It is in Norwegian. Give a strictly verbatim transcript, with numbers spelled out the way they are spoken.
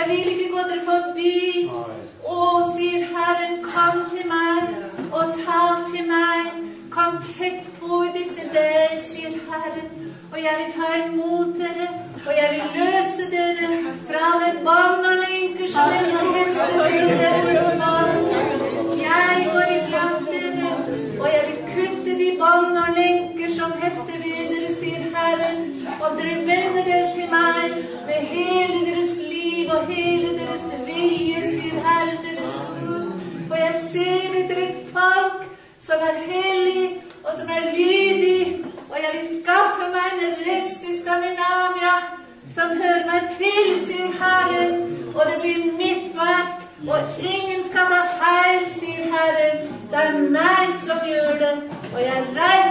jeg vil ikke gå dere forbi. Å, sier Herren, kom til meg, og tal til meg. Kom tett på i disse dager, sier Herren, og jeg vil ta imot dere, og jeg vil løse dere fra alle bånd og lenker som dere har heftet til dere for. Jeg går iblant dere, og jeg vil kutte de bånd og lenker som hefter ved dere, sier Herren, om dere vender dere til meg med hele deres liv og hele deres vilje, sier Herren, deres Gud. Og jeg ser etter et folk som er hellig og som er lydig, og jeg vil skaffe meg en rest i Skandinavia som hører meg til, sier Herren, og det blir mitt verk, og ingen skal ta feil, sier Herren. Det er meg som gjør det, og jeg reiser